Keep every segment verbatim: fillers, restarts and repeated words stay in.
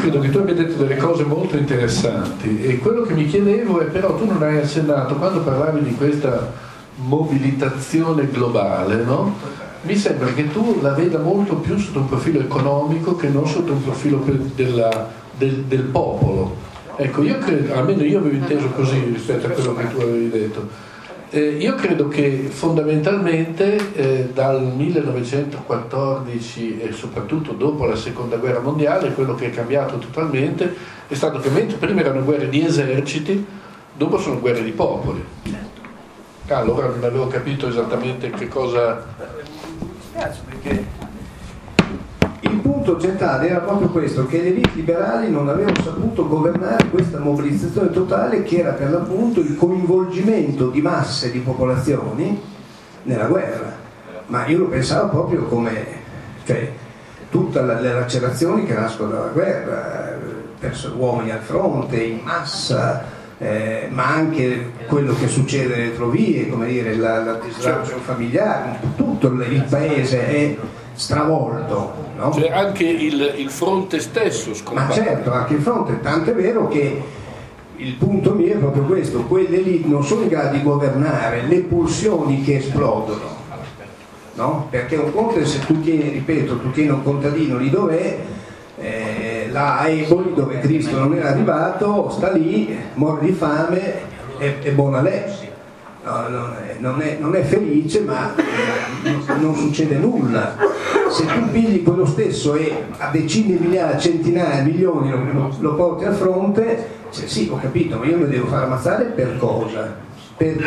credo che tu abbia detto delle cose molto interessanti, e quello che mi chiedevo è, però tu non hai accennato, quando parlavi di questa mobilitazione globale, no? Mi sembra che tu la veda molto più sotto un profilo economico che non sotto un profilo della, del, del popolo. Ecco, io credo, almeno io avevo inteso così rispetto a quello che tu avevi detto. Eh, io credo che fondamentalmente eh, dal millenovecentoquattordici e soprattutto dopo la seconda guerra mondiale, quello che è cambiato totalmente è stato che mentre prima erano guerre di eserciti, dopo sono guerre di popoli. Ah, allora non avevo capito esattamente che cosa... Perché il punto centrale era proprio questo, che le elite liberali non avevano saputo governare questa mobilizzazione totale, che era per l'appunto il coinvolgimento di masse di popolazioni nella guerra. Ma io lo pensavo proprio come, cioè, tutte le lacerazioni che nascono dalla guerra, verso uomini al fronte, in massa, eh, ma anche quello che succede nelle retrovie, come dire, la, la disagio familiare, tutto il paese è stravolto, no? Cioè anche il, il fronte stesso scompare. Ma certo, anche il fronte, tanto è vero che il punto mio è proprio questo: quelle lì non sono in grado di governare le pulsioni che esplodono, no? Perché un conto è se tu tieni, ripeto, tu tieni un contadino lì dov'è, eh, là a Eboli, dove Cristo non era arrivato, sta lì, muore di fame, è, è buona lei. No, non, è, non, è, non è felice, ma non, non succede nulla. Se tu pigli quello stesso e a decine di migliaia, centinaia, milioni lo, lo porti al fronte, cioè, sì, ho capito, ma io mi devo far ammazzare per cosa? Perché?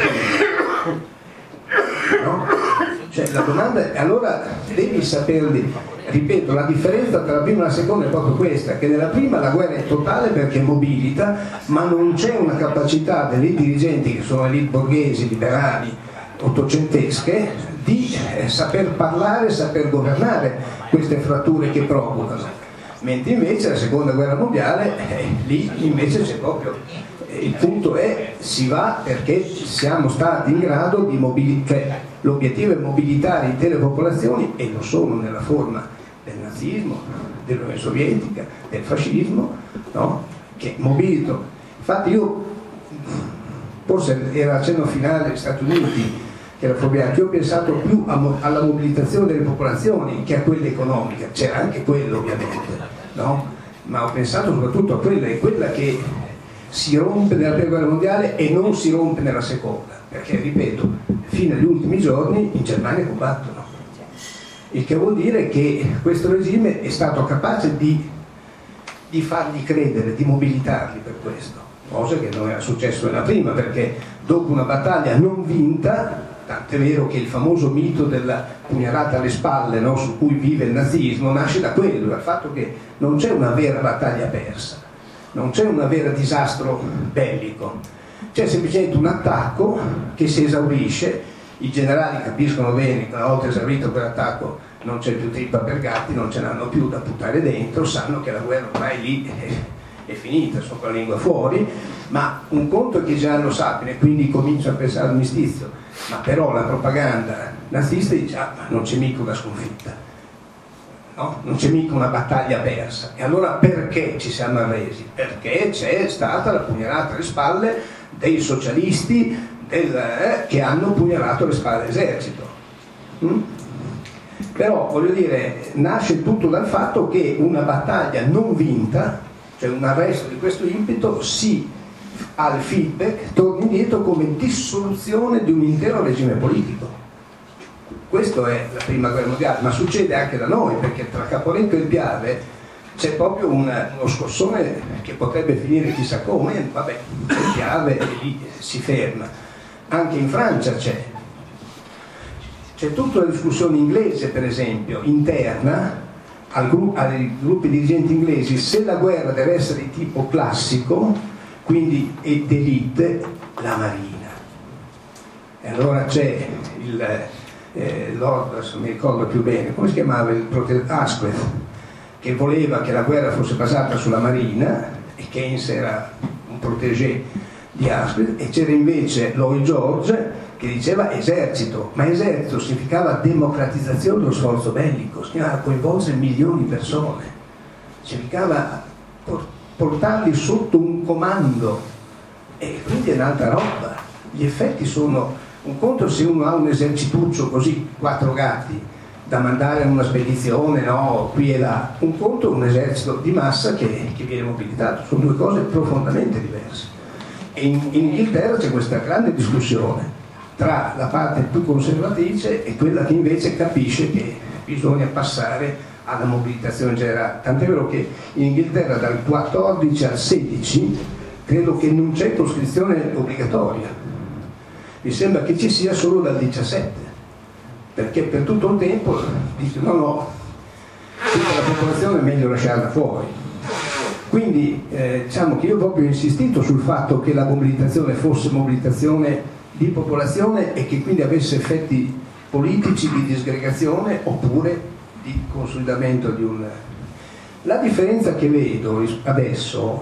No? Cioè la domanda è, allora devi saperli. Ripeto, la differenza tra la prima e la seconda è proprio questa, che nella prima la guerra è totale perché mobilita, ma non c'è una capacità delle dirigenti, che sono elite borghesi, liberali, ottocentesche, di eh, saper parlare, saper governare queste fratture che provocano. Mentre invece la seconda guerra mondiale, eh, lì invece c'è proprio, eh, il punto è, si va perché siamo stati in grado di mobilitare, cioè, l'obiettivo è mobilitare intere popolazioni, e lo sono nella forma del nazismo, dell'Unione Sovietica, del fascismo, no? Che mobilito. Infatti io, forse era accenno finale degli Stati Uniti, che era fuorviante, io ho pensato più a, alla mobilitazione delle popolazioni che a quella economica, c'era anche quello ovviamente, no? Ma ho pensato soprattutto a quella, è quella che si rompe nella prima guerra mondiale e non si rompe nella seconda, perché ripeto, fino agli ultimi giorni in Germania combattono, il che vuol dire che questo regime è stato capace di, di fargli credere, di mobilitarli per questo, cosa che non era successo nella prima, perché dopo una battaglia non vinta, tant'è vero che il famoso mito della pugnalata alle spalle, no, su cui vive il nazismo, nasce da quello, dal fatto che non c'è una vera battaglia persa, non c'è un vero disastro bellico, c'è semplicemente un attacco che si esaurisce. I generali capiscono bene che una volta esaurito quell'attacco non c'è più trippa per gatti, non ce n'hanno più da buttare dentro, sanno che la guerra ormai lì è, è finita, sono con la lingua fuori, ma un conto è che già lo sappiano e quindi cominciano a pensare all'armistizio, ma però la propaganda nazista dice: ah, ma non c'è mica una sconfitta, no? Non c'è mica una battaglia persa. E allora perché ci siamo arresi? Perché c'è stata la pugnalata alle spalle dei socialisti del, eh, che hanno pugnalato alle spalle dell'esercito. Mm? Però voglio dire, nasce tutto dal fatto che una battaglia non vinta, cioè un arresto di questo impeto, si ha il feedback, torna indietro come dissoluzione di un intero regime politico. Questo è la prima guerra mondiale, ma succede anche da noi, perché tra Caporetto e il Piave c'è proprio una, uno scossone che potrebbe finire chissà come, vabbè, il Piave lì si ferma. Anche in Francia c'è c'è tutta una discussione inglese, per esempio, interna al gru- ai gruppi dirigenti inglesi, se la guerra deve essere di tipo classico, quindi ed elite, la marina. E allora c'è il eh, Lord, adesso mi ricordo più bene, come si chiamava il prote- Asquith, che voleva che la guerra fosse basata sulla marina, e Keynes era un protégé di Asquith, e c'era invece Lloyd George che diceva esercito, ma esercito significava democratizzazione dello sforzo bellico, significava coinvolgere milioni di persone, significava portarli sotto un comando, e quindi è un'altra roba. Gli effetti sono, un conto se uno ha un esercituccio così, quattro gatti da mandare in una spedizione, no, qui e là, un conto è un esercito di massa che, che viene mobilitato, sono due cose profondamente diverse. E in, in Inghilterra c'è questa grande discussione tra la parte più conservatrice e quella che invece capisce che bisogna passare alla mobilitazione generale. Tant'è vero che in Inghilterra dal quattordici al sedici credo che non c'è coscrizione obbligatoria, mi sembra che ci sia solo dal diciassette, perché per tutto il tempo dice no no, tutta la popolazione è meglio lasciarla fuori. Quindi eh, diciamo che io proprio ho insistito sul fatto che la mobilitazione fosse mobilitazione di popolazione e che quindi avesse effetti politici di disgregazione oppure di consolidamento di un... La differenza che vedo adesso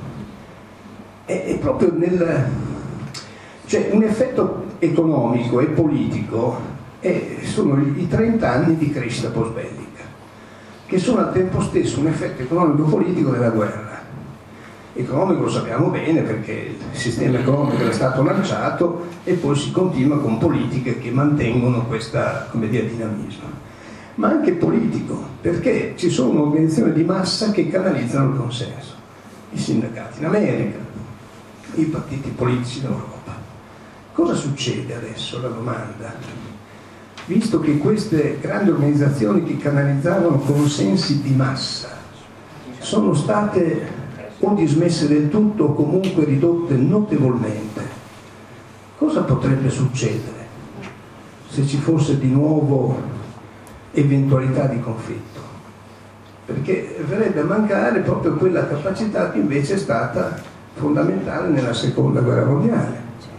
è, è proprio nel... cioè un effetto economico e politico è, sono i trenta anni di crescita post-bellica, che sono al tempo stesso un effetto economico-politico della guerra. Economico lo sappiamo bene perché il sistema economico era stato lanciato e poi si continua con politiche che mantengono questa, come dire, dinamismo. Ma anche politico, perché ci sono organizzazioni di massa che canalizzano il consenso. I sindacati in America, i partiti politici in Europa. Cosa succede adesso? La domanda. Visto che queste grandi organizzazioni che canalizzavano consensi di massa sono state o dismesse del tutto o comunque ridotte notevolmente, cosa potrebbe succedere se ci fosse di nuovo eventualità di conflitto? Perché verrebbe a mancare proprio quella capacità che invece è stata fondamentale nella seconda guerra mondiale.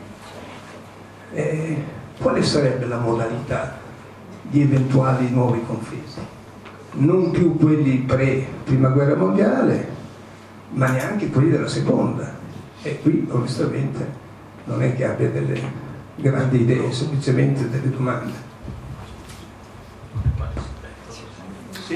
E quale sarebbe la modalità di eventuali nuovi conflitti? Non più quelli pre-prima guerra mondiale, ma neanche quelli della seconda. E qui onestamente non è che abbia delle grandi idee, semplicemente delle domande. Sì?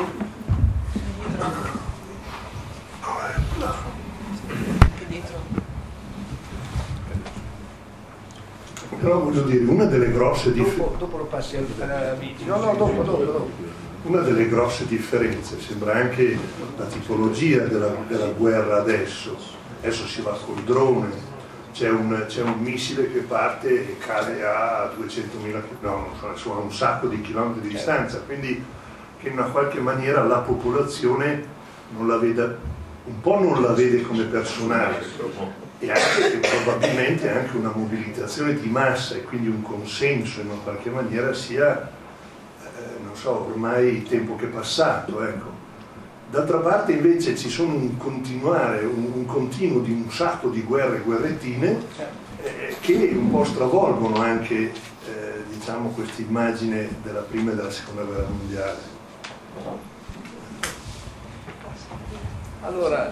Però voglio dire, una delle grosse differenze... Dopo, dopo lo passi al video. No, no, dopo, dopo, dopo. Una delle grosse differenze sembra anche la tipologia della, della guerra adesso. Adesso si va col drone, c'è un, c'è un missile che parte e cade a duecentomila, no, non so, insomma, a un sacco di chilometri di distanza, quindi che in una qualche maniera la popolazione non la veda, un po' non la vede come personale, e anche che probabilmente anche una mobilitazione di massa e quindi un consenso in una qualche maniera sia, eh, non so, ormai il tempo che è passato, ecco. D'altra parte invece ci sono un continuare, un, un continuo di un sacco di guerre, guerrettine, eh, che un po' stravolgono anche, eh, diciamo, questa immagine della prima e della seconda guerra mondiale. Allora,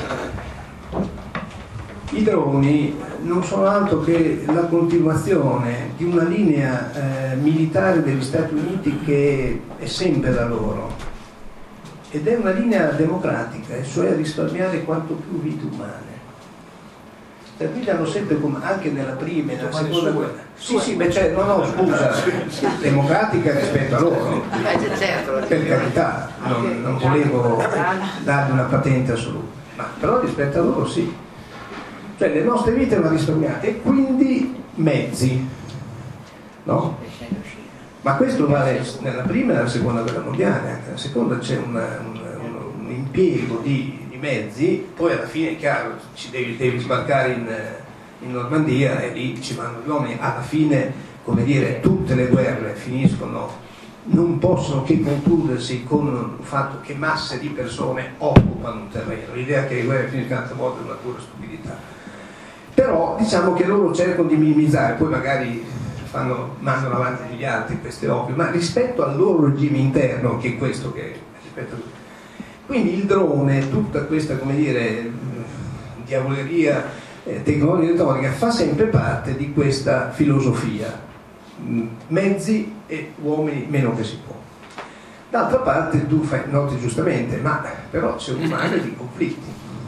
i droni non sono altro che la continuazione di una linea eh, militare degli Stati Uniti che è sempre la loro, ed è una linea democratica, cioè risparmiare quanto più vite umane. Per cui hanno sempre, come anche nella prima e nella seconda guerra. Sì, sì, beh, cioè, no, no, scusa, democratica rispetto a loro. Per carità, non, non volevo dargli una patente assoluta, ma però rispetto a loro sì. Cioè le nostre vite vanno risparmiate e quindi mezzi, no? Ma questo vale nella prima e nella seconda guerra mondiale, anche nella seconda c'è un, un, un impiego di, di mezzi, poi alla fine è chiaro, ci devi, devi sbarcare in, in Normandia e lì ci vanno gli uomini, alla fine, come dire, tutte le guerre finiscono, non possono che concludersi con il fatto che masse di persone occupano un terreno. L'idea che le guerre finiscano altre volte è una pura stupidità. Però diciamo che loro cercano di minimizzare, poi magari fanno, mandano avanti gli altri, questo è ovvio, ma rispetto al loro regime interno, che è questo che rispetto a... Quindi il drone, tutta questa, come dire, diavoleria eh, tecnologica elettronica fa sempre parte di questa filosofia, mezzi e uomini meno che si può. D'altra parte tu fai, noti giustamente, ma però c'è un mare di conflitti.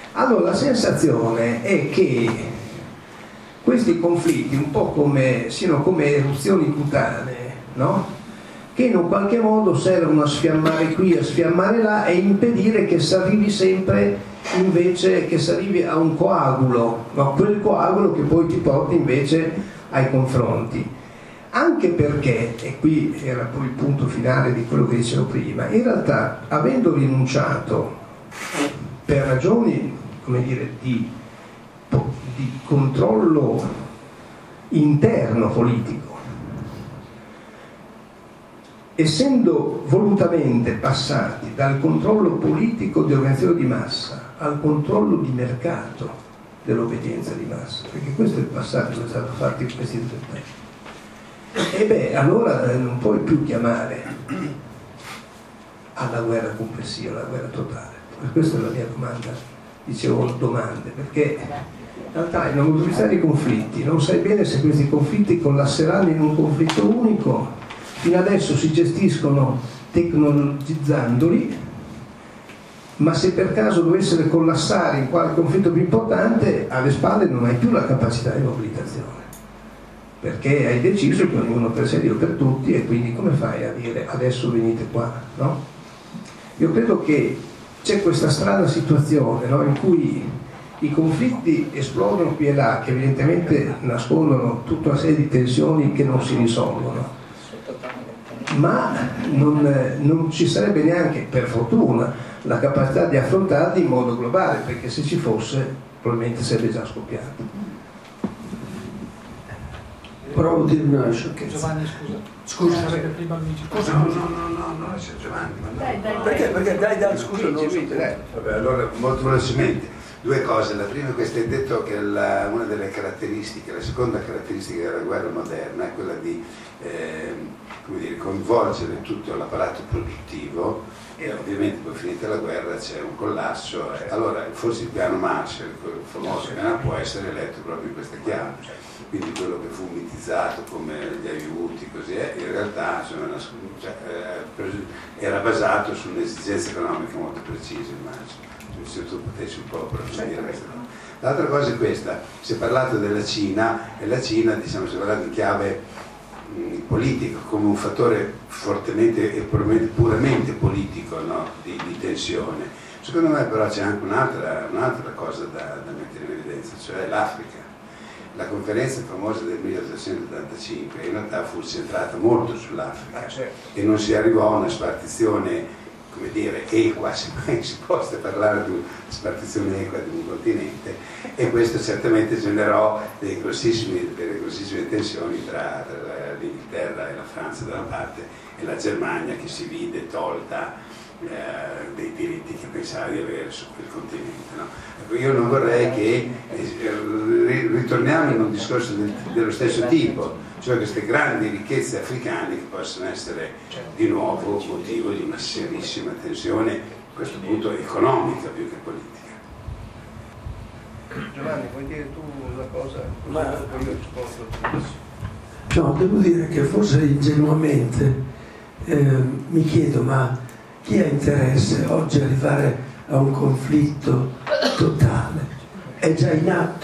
Allora la sensazione è che questi conflitti, un po' come, siano come eruzioni cutanee, no? Che in un qualche modo servono a sfiammare qui, a sfiammare là e impedire che si arrivi sempre invece, che si arrivi a un coagulo, no? Quel coagulo che poi ti porta invece ai confronti. Anche perché, e qui era poi il punto finale di quello che dicevo prima, in realtà avendo rinunciato per ragioni, come dire, di, di controllo interno politico, essendo volutamente passati dal controllo politico di organizzazione di massa al controllo di mercato dell'obbedienza di massa, perché questo è il passaggio che è stato fatto in questi tre tempi, e beh, allora non puoi più chiamare alla guerra complessiva, alla guerra totale. Questa è la mia domanda, dicevo domande, perché in realtà in una molteplicità di conflitti non sai bene se questi conflitti collasseranno in un conflitto unico. Fino adesso si gestiscono tecnologizzandoli, ma se per caso dovessero collassare in qualche conflitto più importante, alle spalle non hai più la capacità di mobilitazione, perché hai deciso che ognuno per sé, io per tutti, e quindi come fai a dire adesso venite qua, no? Io credo che c'è questa strana situazione, no? In cui i conflitti esplodono qui e là, che evidentemente nascondono tutta una serie di tensioni che non si risolvono, ma non, non ci sarebbe neanche, per fortuna, la capacità di affrontarli in modo globale, perché se ci fosse probabilmente sarebbe già scoppiato. Provo a dire una sciocchezza. Giovanni, scusa. Scusa, perché prima mi dici scusa. No, no, no, no, no, c'è Giovanni. Ma no. Dai, dai, perché? Dai. Perché dai, dai, scusa, non so. Vabbè, allora molto velocemente. Due cose. La prima è questa, hai detto che la, una delle caratteristiche, la seconda caratteristica della guerra moderna è quella di eh, come dire, coinvolgere tutto l'apparato produttivo, e ovviamente poi finita la guerra c'è un collasso. Eh, allora forse il piano Marshall, quel famoso piano, può essere letto proprio in questa chiave. Quindi quello che fu mitizzato come gli aiuti, così è, in realtà insomma, cioè, eh, era basato su un'esigenza economica molto precisa, immagino. Se tu potessi un po' approfondire questa cosa. L'altra cosa è questa: si è parlato della Cina, e la Cina, diciamo, si è parlato in chiave mh, politica, come un fattore fortemente e probabilmente puramente politico, no? di, di tensione. Secondo me però c'è anche un'altra, un'altra cosa da, da mettere in evidenza, cioè l'Africa. La conferenza famosa del milleottocentosettantacinque in realtà fu centrata molto sull'Africa, ah, certo. E non si arrivò a una spartizione, come dire, equa, se mai si può parlare di una spartizione equa di un continente, e questo certamente generò delle grossissime, delle grossissime tensioni tra, tra l'Inghilterra e la Francia da una parte e la Germania, che si vide tolta Eh, dei diritti che pensava di avere su quel continente, no? Io non vorrei che eh, ritorniamo in un discorso del, dello stesso tipo, cioè queste grandi ricchezze africane che possono essere di nuovo motivo di una serissima tensione, a questo punto economica più che politica. Giovanni, vuoi dire tu una cosa? Ma io rispondo. No, devo dire che forse ingenuamente eh, mi chiedo, ma chi ha interesse oggi arrivare a un conflitto totale? È già in atto,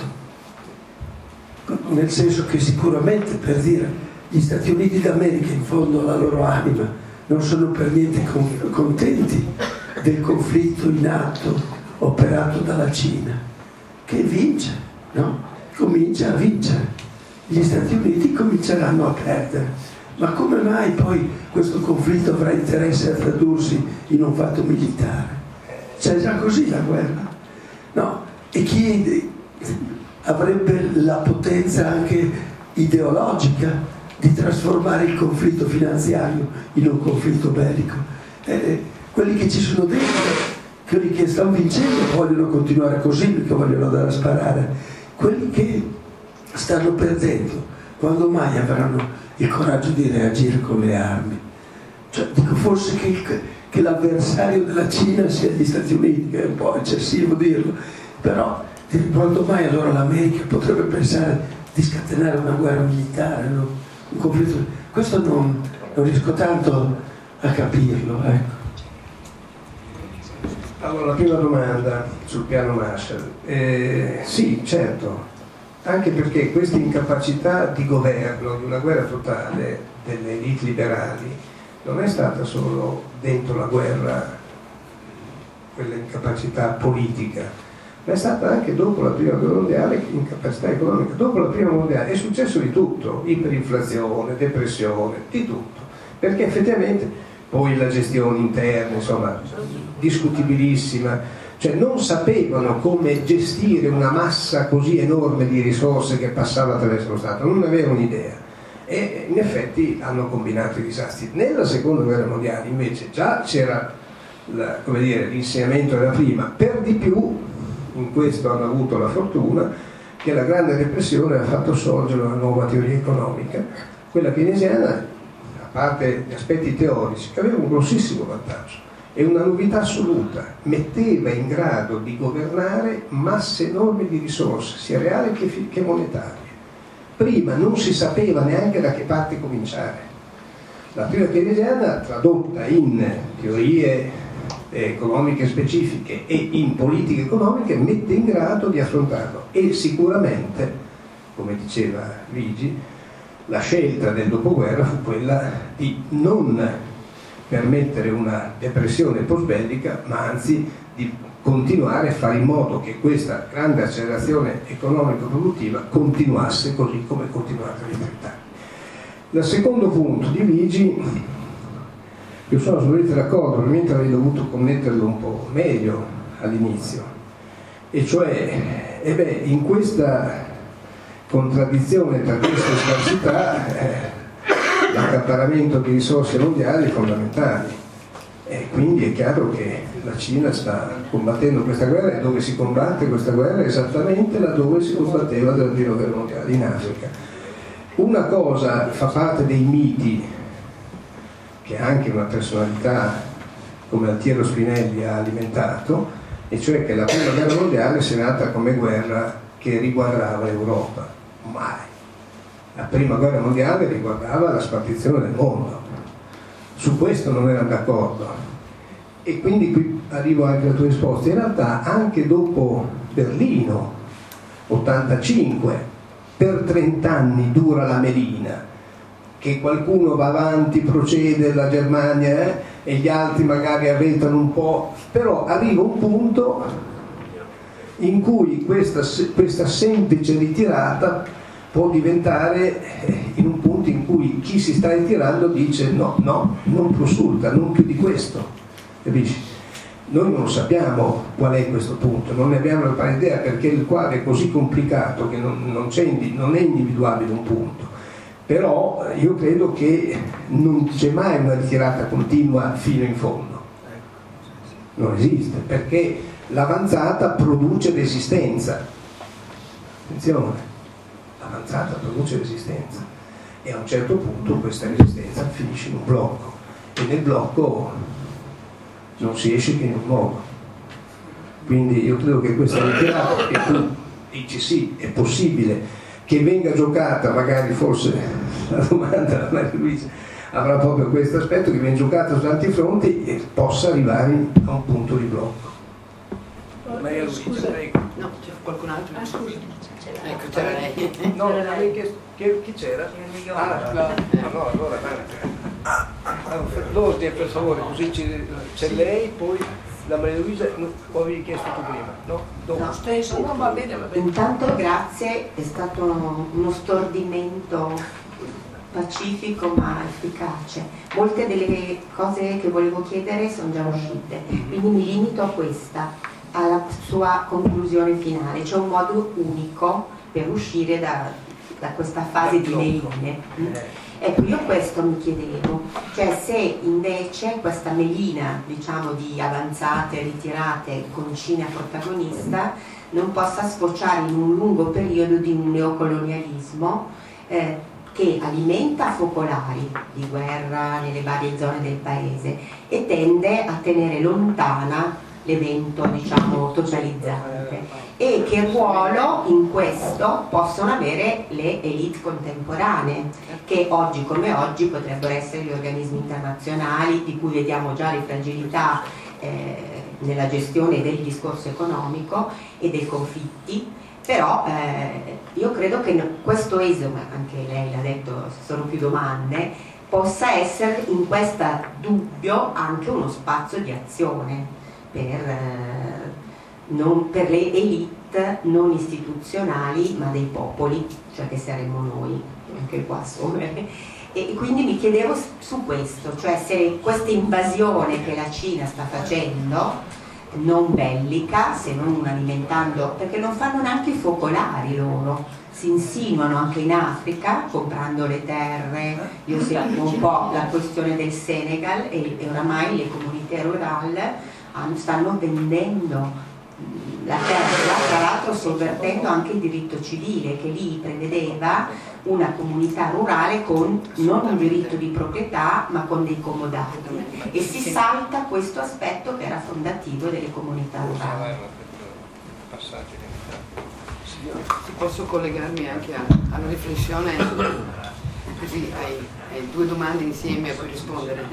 nel senso che sicuramente, per dire, gli Stati Uniti d'America in fondo alla loro anima non sono per niente contenti del conflitto in atto operato dalla Cina, che vince, no? Comincia a vincere. Gli Stati Uniti cominceranno a perdere. Ma come mai poi questo conflitto avrà interesse a tradursi in un fatto militare? C'è già così la guerra? No, e chi avrebbe la potenza anche ideologica di trasformare il conflitto finanziario in un conflitto bellico? Eh, quelli che ci sono dentro, quelli che stanno vincendo vogliono continuare così, perché vogliono andare a sparare. Quelli che stanno perdendo, quando mai avranno il coraggio di reagire con le armi? Cioè, dico forse che, il, che l'avversario della Cina sia gli Stati Uniti, che è un po' eccessivo dirlo, però quando mai allora l'America potrebbe pensare di scatenare una guerra militare, no? Un conflitto? Questo non, non riesco tanto a capirlo, ecco. Allora, la prima domanda sul piano Marshall. Eh, sì, certo, anche perché questa incapacità di governo, di una guerra totale delle elite liberali, non è stata solo dentro la guerra, quella incapacità politica, ma è stata anche dopo la prima guerra mondiale, incapacità economica. Dopo la prima mondiale è successo di tutto, iperinflazione, depressione, di tutto, perché effettivamente poi la gestione interna, insomma, discutibilissima, cioè non sapevano come gestire una massa così enorme di risorse che passava attraverso lo Stato, non avevano idea e in effetti hanno combinato i disastri. Nella seconda guerra mondiale invece già c'era la, come dire, l'insegnamento della prima, per di più in questo hanno avuto la fortuna che la Grande Depressione ha fatto sorgere una nuova teoria economica, quella keynesiana, a parte gli aspetti teorici, che aveva un grossissimo vantaggio e una novità assoluta: metteva in grado di governare masse enormi di risorse, sia reali che, che monetarie. Prima non si sapeva neanche da che parte cominciare. La teoria keynesiana, tradotta in teorie economiche specifiche e in politiche economiche, mette in grado di affrontarlo, e sicuramente, come diceva Luigi, la scelta del dopoguerra fu quella di non permettere una depressione post-bellica, ma anzi di continuare a fare in modo che questa grande accelerazione economico-produttiva continuasse così come è continuata negli trent'anni. Il secondo punto di Luigi, io sono assolutamente d'accordo, probabilmente avrei dovuto connetterlo un po' meglio all'inizio, e cioè, e beh, in questa contraddizione tra queste scarsità, eh, l'accaparramento di risorse mondiali è fondamentale, e quindi è chiaro che la Cina sta combattendo questa guerra, e dove si combatte questa guerra è esattamente laddove si combatteva dalla prima guerra mondiale, in Africa. Una cosa fa parte dei miti che anche una personalità come Altiero Spinelli ha alimentato, e cioè che la prima guerra mondiale sia nata come guerra che riguardava l'Europa. Mai. La prima guerra mondiale riguardava la spartizione del mondo. Su questo non erano d'accordo, e quindi qui arrivo anche alla tua risposta. In realtà anche dopo Berlino ottantacinque, per trent'anni dura la melina, che qualcuno va avanti, procede, la Germania eh, e gli altri magari arretrano un po', però arriva un punto in cui questa, questa semplice ritirata può diventare eh, in un punto in cui chi si sta ritirando dice no, no, non prosciutta, non più di questo, capisci? Noi non sappiamo qual è questo punto, non ne abbiamo la pari idea, perché il quadro è così complicato che non, non, c'è, non è individuabile un punto. Però io credo che non c'è mai una ritirata continua fino in fondo, non esiste, perché l'avanzata produce resistenza, attenzione, l'avanzata produce resistenza, e a un certo punto questa resistenza finisce in un blocco, e nel blocco non si esce che in un modo. Quindi io credo che questa ritirata, che tu dici sì, è possibile che venga giocata, magari forse la domanda da Maria Luisa avrà proprio questo aspetto, che viene giocata su tanti fronti e possa arrivare a un punto di blocco. Maria Luisa, prego. No, c'è qualcun altro? Ah, scusi. Ecco, c'era lei. No, lei che, che, chi c'era? Ah, no, no, allora ah, l'ordine per favore, così c'è lei, poi la Maria Luisa, o avevi chiesto tu prima? No? Dopo. No, stesso, no, va bene, va bene. Intanto grazie, è stato uno stordimento pacifico ma efficace. Molte delle cose che volevo chiedere sono già uscite, quindi mi limito a questa, alla sua conclusione finale. C'è un modo unico per uscire da, da questa fase di meline. Ecco, io questo mi chiedevo, cioè se invece questa melina, diciamo, di avanzate, ritirate con Cina protagonista non possa sfociare in un lungo periodo di un neocolonialismo eh, che alimenta focolari di guerra nelle varie zone del paese e tende a tenere lontana l'evento, diciamo, totalizzante, e che ruolo in questo possono avere le elite contemporanee, che oggi come oggi potrebbero essere gli organismi internazionali, di cui vediamo già le fragilità eh, nella gestione del discorso economico e dei conflitti, però eh, io credo che questo esito, ma anche lei l'ha detto, sono più domande, possa essere in questo dubbio anche uno spazio di azione per, eh, non, per le elite non istituzionali ma dei popoli, cioè che saremmo noi, anche qua assumere. E quindi mi chiedevo su questo, cioè se questa invasione che la Cina sta facendo, non bellica, se non alimentando, perché non fanno neanche i focolari loro, si insinuano anche in Africa comprando le terre. Io seguo un po' la questione del Senegal e, e oramai le comunità rurali stanno vendendo la terra, tra l'altro sovvertendo anche il diritto civile che lì prevedeva una comunità rurale con non un diritto di proprietà ma con dei comodati, e si salta questo aspetto che era fondativo delle comunità rurali. Posso collegarmi anche alla riflessione, così hai, hai due domande insieme a cui rispondere.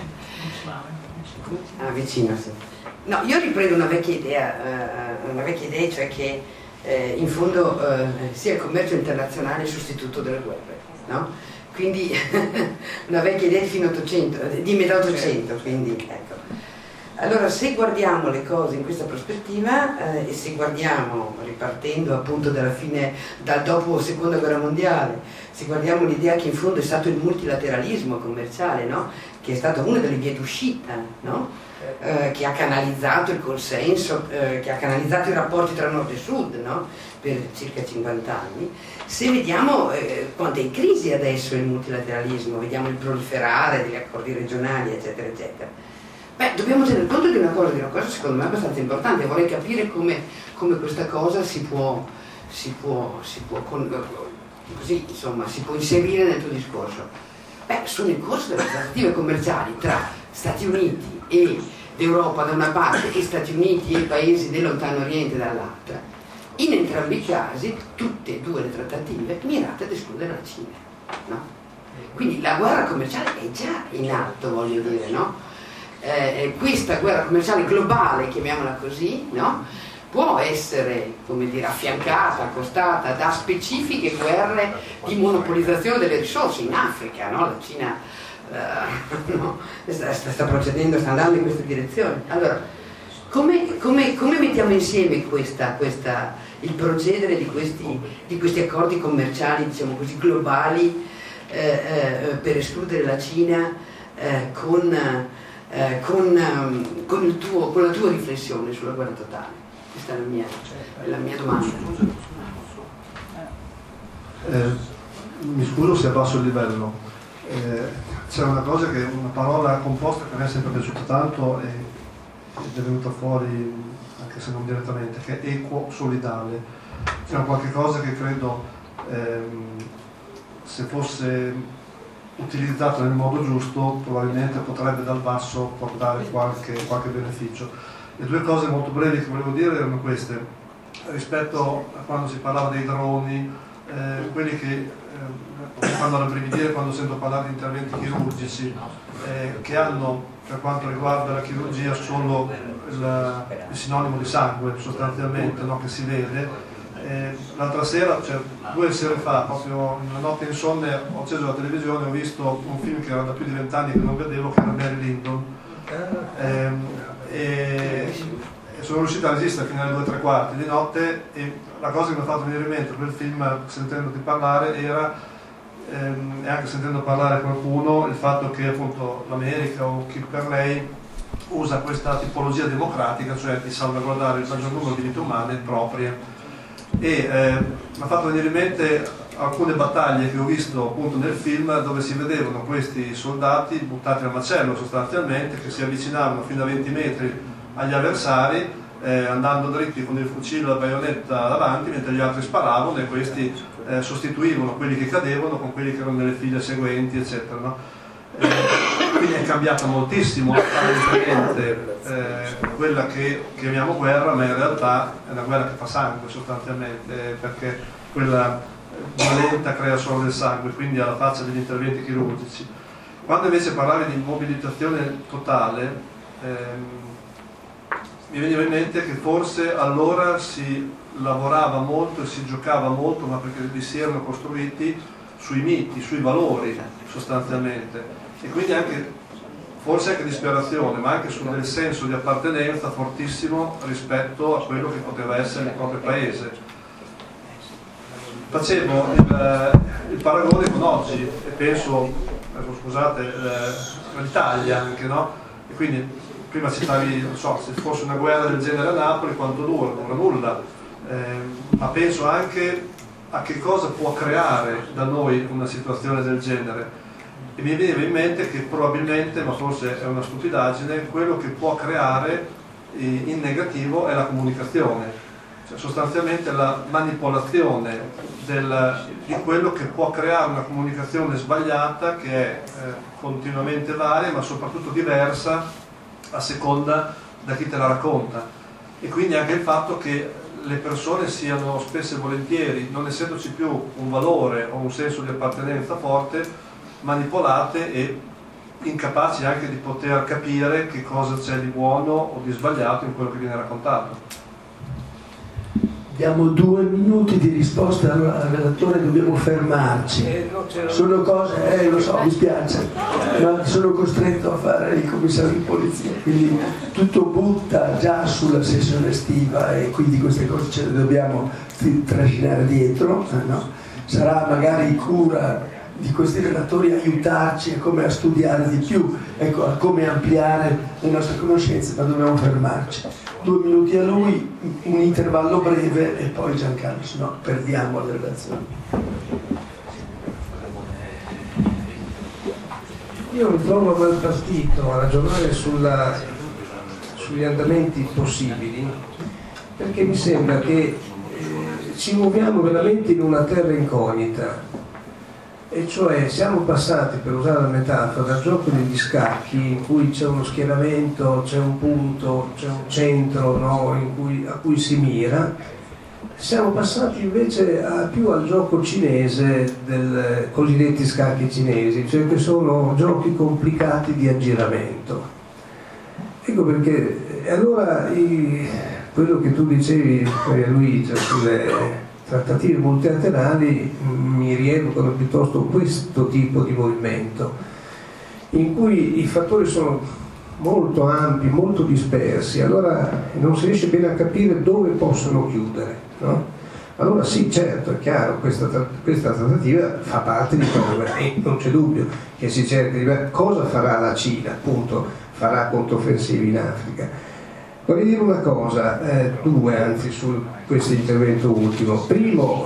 Ah, vicino, sì. No, io riprendo una vecchia idea, uh, una vecchia idea, cioè che eh, in fondo uh, sia il commercio internazionale il sostituto delle guerre, no? Quindi una vecchia idea di fine ottocento, di metà ottocento, quindi ecco. Allora, se guardiamo le cose in questa prospettiva eh, e se guardiamo, ripartendo appunto dalla fine, dal dopo seconda guerra mondiale, se guardiamo l'idea che in fondo è stato il multilateralismo commerciale, no? Che è stata una delle vie d'uscita, no? Eh, che ha canalizzato il consenso, eh, che ha canalizzato i rapporti tra nord e sud, no? Per circa cinquanta anni, se vediamo eh, quanto è in crisi adesso il multilateralismo, vediamo il proliferare degli accordi regionali, eccetera, eccetera, beh, dobbiamo tenere conto di una cosa, di una cosa secondo me abbastanza importante. Vorrei capire come, come questa cosa si può, si può, si può con, così, insomma, si può inserire nel tuo discorso. Beh, sono in corso delle trattative commerciali tra Stati Uniti e l'Europa da una parte e Stati Uniti e i paesi del lontano oriente dall'altra. In entrambi i casi, tutte e due le trattative mirate ad escludere la Cina, no? Quindi la guerra commerciale è già in atto, voglio dire, no? Eh, questa guerra commerciale globale, chiamiamola così, no? Può essere, come dire, affiancata, accostata da specifiche guerre di monopolizzazione delle risorse in Africa, no? La Cina uh, no, sta, sta procedendo, sta andando in questa direzione. Allora, come, come, come mettiamo insieme questa, questa, il procedere di questi, di questi accordi commerciali, diciamo così, globali eh, eh, per escludere la Cina eh, con, eh, con, um, con, il tuo, con la tua riflessione sulla guerra totale? Questa è la mia, è la mia domanda. Eh, mi scuso se abbasso il livello. Eh, c'è una cosa che, una parola composta che a me è sempre piaciuta tanto e ed è venuta fuori, anche se non direttamente, che è equo solidale. C'è qualche cosa che credo ehm, se fosse utilizzato nel modo giusto probabilmente potrebbe dal basso portare qualche, qualche beneficio. Le due cose molto brevi che volevo dire erano queste: rispetto a quando si parlava dei droni, eh, quelli che eh, fanno rabbrividire quando sento parlare di interventi chirurgici eh, che hanno, per quanto riguarda la chirurgia, solo il, il sinonimo di sangue sostanzialmente, no, che si vede. Eh, l'altra sera, cioè due sere fa, proprio in una notte insonne, ho acceso la televisione e ho visto un film che era da più di vent'anni che non vedevo, che era Mary Lyndon. Eh, e sono riuscito a resistere fino alle due e tre quarti di notte, e la cosa che mi ha fatto venire in mente quel film, sentendoti parlare, era ehm, e anche sentendo parlare qualcuno, il fatto che appunto l'America o chi per lei usa questa tipologia democratica, cioè di salvaguardare il maggior numero di vite umane proprie, e eh, mi ha fatto venire in mente alcune battaglie che ho visto appunto nel film, dove si vedevano questi soldati buttati al macello sostanzialmente, che si avvicinavano fino a venti metri agli avversari, eh, andando dritti con il fucile a baionetta davanti mentre gli altri sparavano, e questi eh, sostituivano quelli che cadevano con quelli che erano nelle file seguenti, eccetera, no? Eh, quindi è cambiata moltissimo apparentemente eh, quella che chiamiamo guerra, ma in realtà è una guerra che fa sangue sostanzialmente, perché quella violenta crea solo del sangue, quindi alla faccia degli interventi chirurgici. Quando invece parlavi di mobilitazione totale, ehm, mi veniva in mente che forse allora si lavorava molto e si giocava molto, ma perché li si erano costruiti sui miti, sui valori sostanzialmente, e quindi anche forse anche disperazione, ma anche su del senso di appartenenza fortissimo rispetto a quello che poteva essere il proprio paese. Facevo il, il paragone con oggi e penso, scusate, eh, l'Italia anche, no? E quindi prima citavi, non so, se fosse una guerra del genere a Napoli quanto dura, dura nulla, eh, ma penso anche a che cosa può creare da noi una situazione del genere. E mi veniva in mente che probabilmente, ma forse è una stupidaggine, quello che può creare in negativo è la comunicazione, cioè sostanzialmente la manipolazione del, di quello che può creare una comunicazione sbagliata che è eh, continuamente varia ma soprattutto diversa a seconda da chi te la racconta, e quindi anche il fatto che le persone siano spesso e volentieri, non essendoci più un valore o un senso di appartenenza forte, manipolate e incapaci anche di poter capire che cosa c'è di buono o di sbagliato in quello che viene raccontato. Diamo due minuti di risposta al relatore, dobbiamo fermarci. Sono cose, eh lo so, mi spiace, ma sono costretto a fare il commissario di polizia, quindi tutto butta già sulla sessione estiva e quindi queste cose ce le dobbiamo trascinare dietro, no? Sarà magari cura di questi relatori aiutarci a come a studiare di più, ecco, a come ampliare le nostre conoscenze, ma dobbiamo fermarci. Due minuti a lui, un intervallo breve e poi Giancarlo, se no perdiamo le relazioni. Io mi trovo mal partito a ragionare sulla, sugli andamenti possibili, perché mi sembra che eh, ci muoviamo veramente in una terra incognita. E cioè siamo passati, per usare la metafora, dal gioco degli scacchi in cui c'è uno schieramento, c'è un punto, c'è un centro, no, in cui, a cui si mira, siamo passati invece a, più al gioco cinese, del cosiddetti scacchi cinesi, cioè che sono giochi complicati di aggiramento. Ecco perché, allora i, quello che tu dicevi, Maria Luigia, sulle trattative multilaterali mi rievocano piuttosto questo tipo di movimento in cui i fattori sono molto ampi, molto dispersi, allora non si riesce bene a capire dove possono chiudere, no? Allora sì, certo, è chiaro, questa, questa trattativa fa parte di quello e non c'è dubbio che si cerca di vedere cosa farà la Cina, appunto, farà controffensive in Africa. Vorrei dire una cosa, eh, due anzi, su questo intervento ultimo. Primo,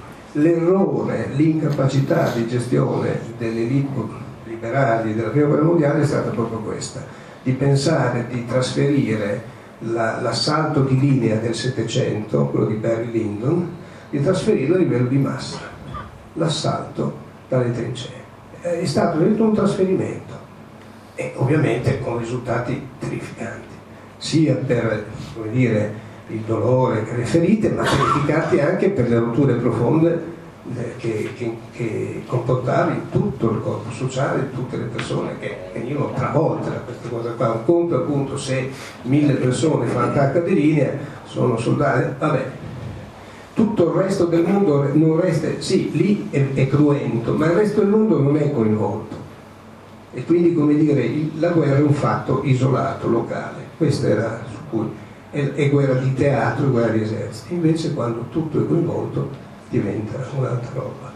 l'errore, l'incapacità di gestione delle elite liberali della prima guerra mondiale è stata proprio questa, di pensare di trasferire la, l'assalto di linea del Settecento, quello di Barry Lyndon, di trasferirlo a livello di massa, l'assalto dalle trincee. È stato un trasferimento e ovviamente con risultati terrificanti, sia per, come dire, il dolore che le ferite, ma verificati anche per le rotture profonde eh, che, che, che comportava in tutto il corpo sociale, tutte le persone che venivano travolte da questa cosa qua. Un conto appunto se mille persone fanno attacco di linea, sono soldati, vabbè, tutto il resto del mondo non resta, sì, lì è, è cruento, ma il resto del mondo non è coinvolto. E quindi, come dire, la guerra è un fatto isolato, locale. Questa era su cui è, è guerra di teatro, è guerra di eserciti. Invece quando tutto è coinvolto diventa un'altra roba.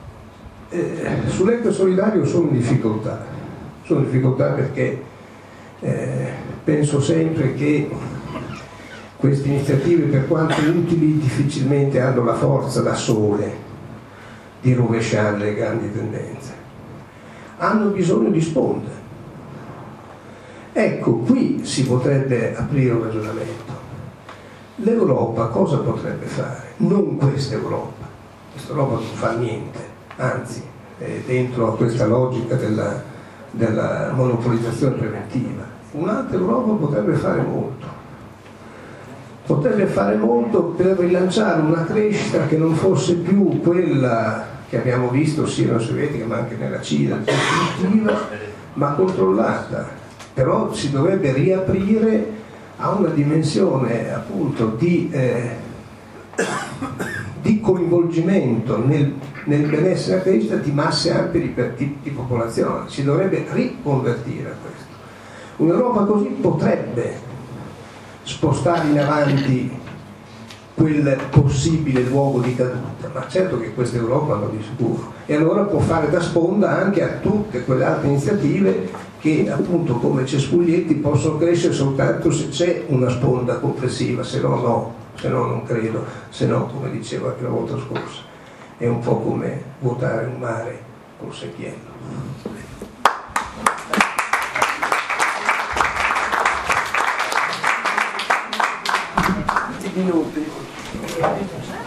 Eh, sull'eco solidario sono in difficoltà. Sono in difficoltà perché eh, penso sempre che queste iniziative, per quanto utili, difficilmente hanno la forza da sole di rovesciare le grandi tendenze. Hanno bisogno di sponde. Ecco, qui si potrebbe aprire un ragionamento. L'Europa cosa potrebbe fare? Non questa Europa. Questa Europa non fa niente, anzi, è dentro a questa logica della, della monopolizzazione preventiva. Un'altra Europa potrebbe fare molto. Potrebbe fare molto per rilanciare una crescita che non fosse più quella che abbiamo visto sia nella Sovietica ma anche nella Cina, definitiva, ma controllata. Però si dovrebbe riaprire ha una dimensione appunto di, eh, di coinvolgimento nel, nel benessere e crescita di masse ampie di, di, di popolazione. Si dovrebbe riconvertire a questo. Un'Europa così potrebbe spostare in avanti quel possibile luogo di caduta, ma certo che questa Europa non di sicuro, e allora può fare da sponda anche a tutte quelle altre iniziative che appunto come Cespuglietti possono crescere soltanto se c'è una sponda complessiva, se no no, se no non credo, se no come dicevo anche la volta scorsa è un po' come vuotare un mare col secchiello. Minuti.